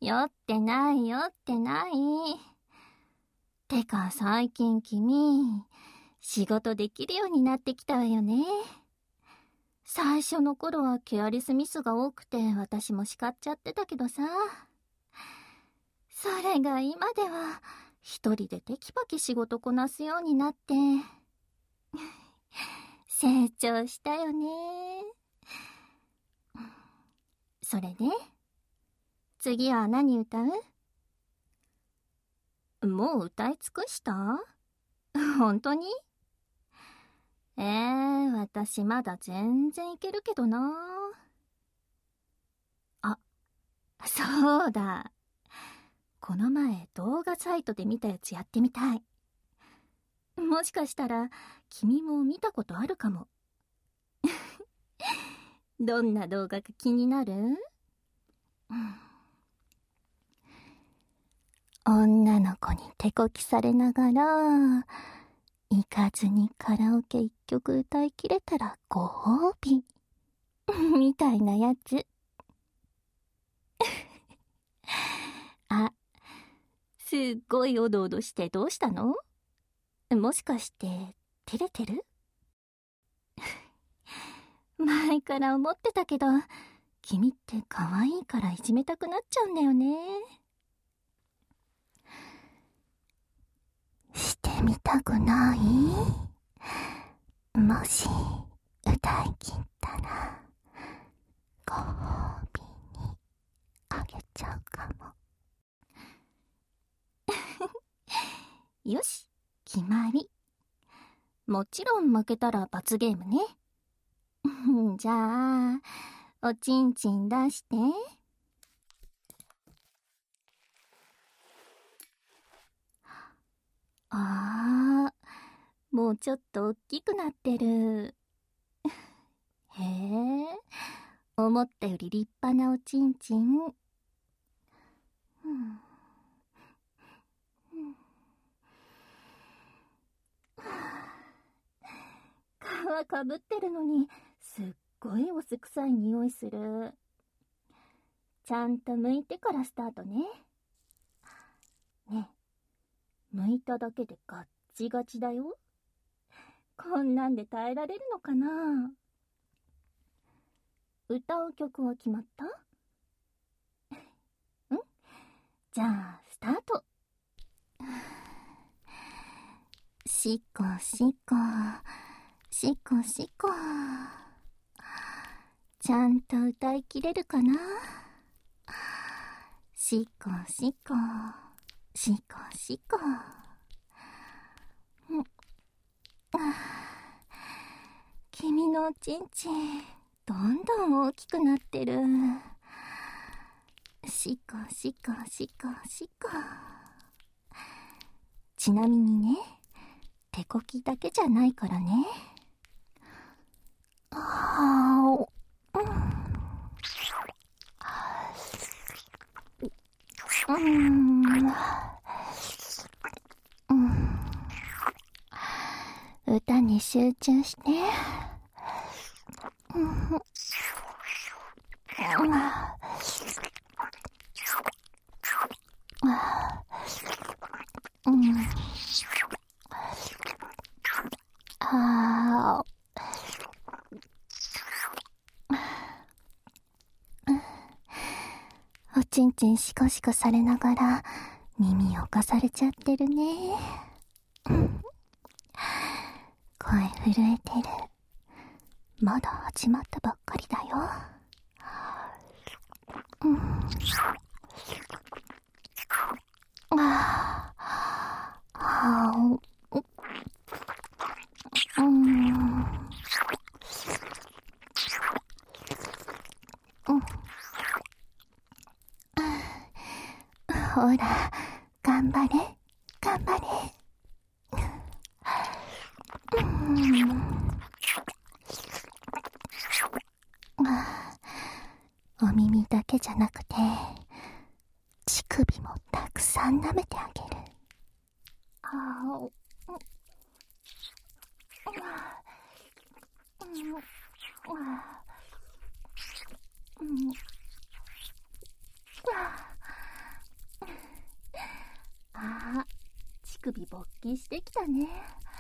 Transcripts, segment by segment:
酔ってない酔ってない。てか最近君、仕事できるようになってきたわよね。最初の頃はケアレスミスが多くて私も叱っちゃってたけどさ。それが今では一人でテキパキ仕事こなすようになって、成長したよね。それで次は何歌う？もう歌い尽くした？本当に？私まだ全然いけるけどな。あ、そうだ。この前動画サイトで見たやつやってみたい。もしかしたら君も見たことあるかも。どんな動画か気になる？女の子に手こきされながら、行かずにカラオケ一曲歌い切れたらご褒美。みたいなやつ。あ、すっごいおどおどしてどうしたの？もしかして照れてる？前から思ってたけど、君って可愛いからいじめたくなっちゃうんだよね。してみたくない？もし歌い切ったらご褒美にあげちゃうかも。よし、決まり。もちろん負けたら罰ゲームね。じゃあおちんちん出して。あー、もうちょっと大きくなってる。へえ、思ったより立派なおちんちん。皮かぶってるのにすっごいお酢臭い匂いする。ちゃんと剥いてからスタートね。ねえ、剥いただけでガッチガチだよ。こんなんで耐えられるのかな？歌う曲は決まった？じゃあスタート。しこしこしこしこ。ちゃんと歌いきれるかな？しこしこしこしこ。君のおちんちんどんどん大きくなってる。しこしこしこしこ。ちなみにね、手こきだけじゃないからね。歌に集中して。おちんちんシコシコされながら耳をかされちゃってるね。声震えてる。まだ始まったばっかりだよ。ほら、頑張れ、頑張れ。お耳だけじゃなくて、乳首もたくさん舐めてあげる。 首勃起してきたね。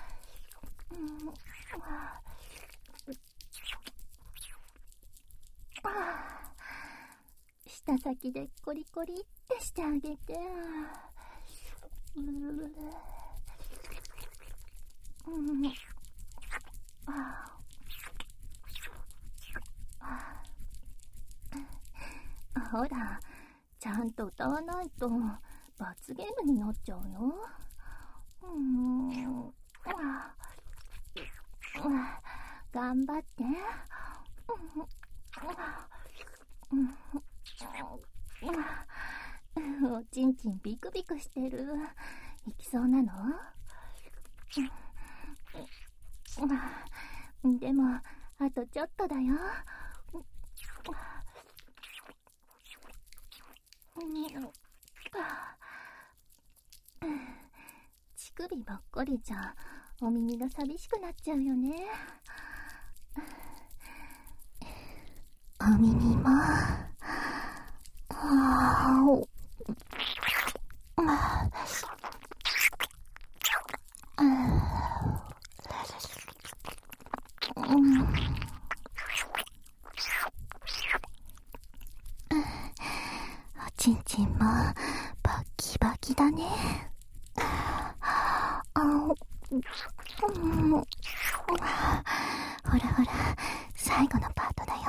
舌先でコリコリってしてあげて。ほら、ちゃんと歌わないと罰ゲームになっちゃうよ。頑張って。おちんちんビクビクしてる。いきそうなの？でもあとちょっとだよ。乳首ばっかりじゃお耳が寂しくなっちゃうよね。お耳もおちんちんもバキバキだね。ほらほら、最後のパートだよ。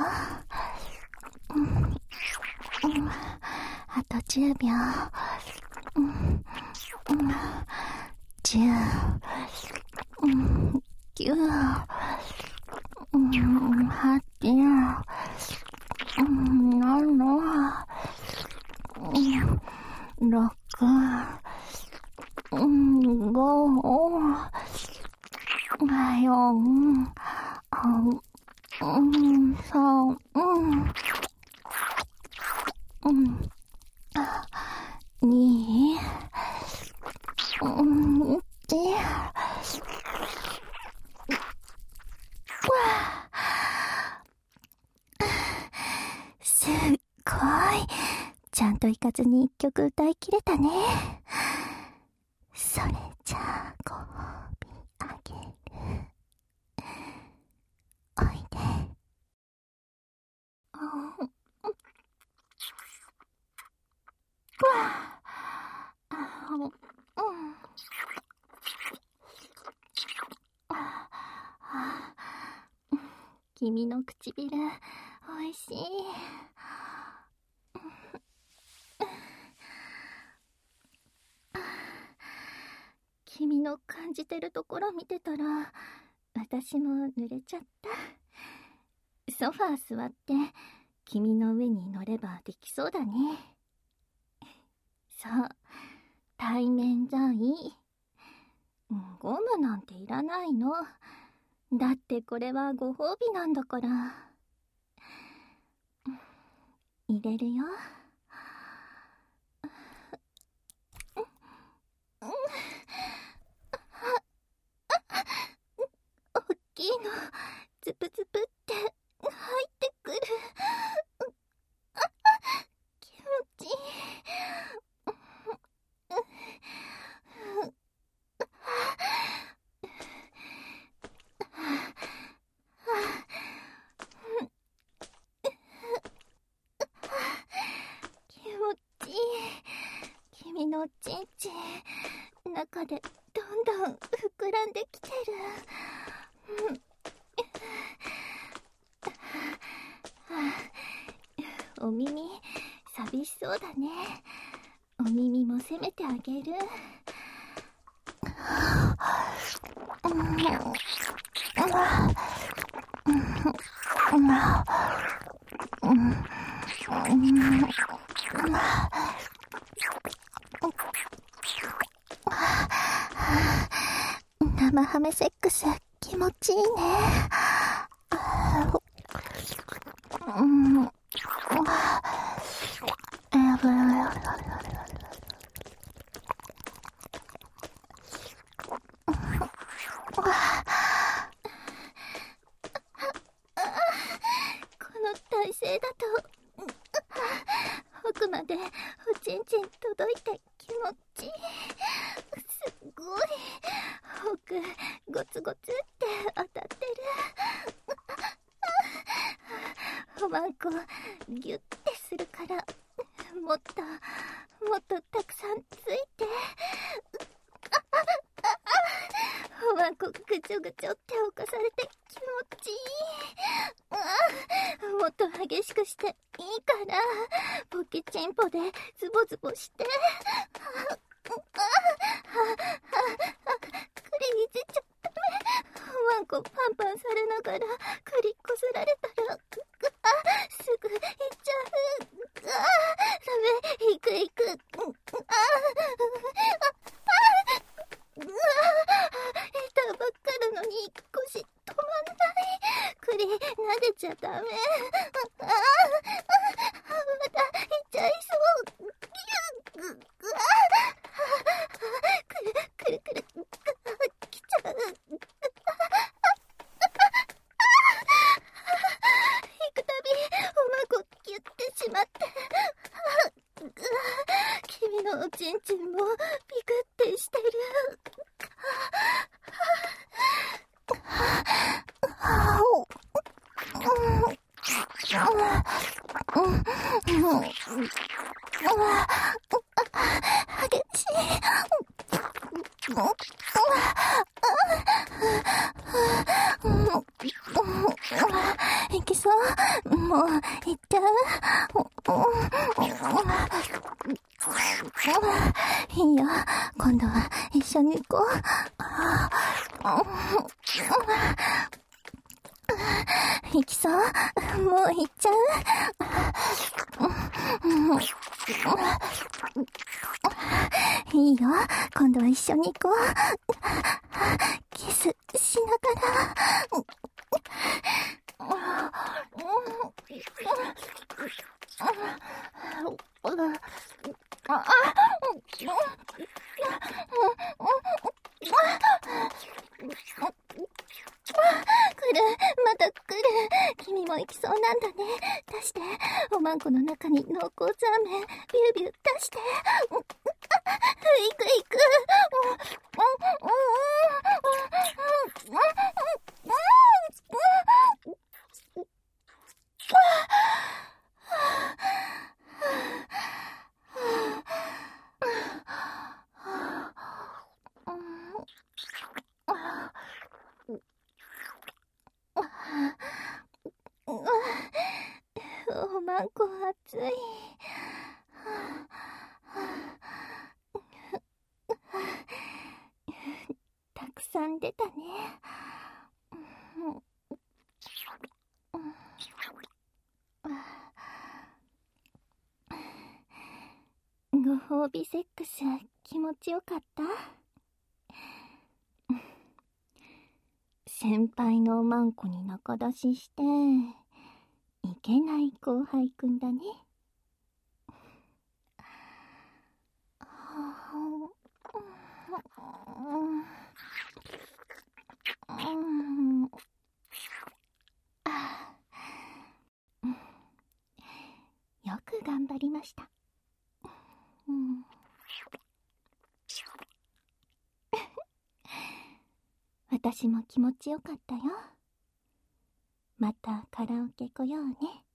あと10秒。10、9、8、7、6、5、4、3、2、1。すっごい。ちゃんと行かずに一曲歌い切れたね。それじゃあご褒美あげる。おいで。君の唇おいしい。君の感じてるところ見てたら私も濡れちゃった。ソファー座って君の上に乗ればできそうだね。そう、対面じゃいい。ゴムなんていらないの。だってこれはご褒美なんだから。入れるよ。おっきいの、ズプズプって入ってくる。気持ちいい。気持ちいい。君のちんちん、中でどんどん膨らんできてる。お耳寂しそうだね。お耳も責めてあげる。生ハメセックス気持ちいいね。この体勢だと奥までおちんちん届いて気持ちいい。すっごおまんこギュッてするから、もっとたくさんついて。おまんこぐちょぐちょって侵されて気持ちいい。もっと激しくしていいから、ポケチンポでズボズボして。これいじっちゃダメ。おまんこパンパンされながらクリこすられたら、すぐいっちゃう。ダメ、いく。板ばっかるのに腰止まんない。栗撫でちゃダメ。またいっちゃいそう。くるきちゃう。行くたびおまこギュってしまって、君のおちんちんもピクってしてる。激しい。いきそう。もういっちゃう。いいよ、今度は一緒に行こう。いきそう。もう行っちゃう。いいよ、今度は一緒に行こう。キスしながら。また来る。君も行きそうなんだね。出して。おまんこの中に濃厚ザーメンビュービュー出して。行く。おまんこ熱い。たくさん出たね。ご褒美セックス気持ちよかった？先輩のおまんこに仲出ししていけない後輩くんだね。よく頑張りました。私も気持ちよかったよ。またカラオケ来ようね。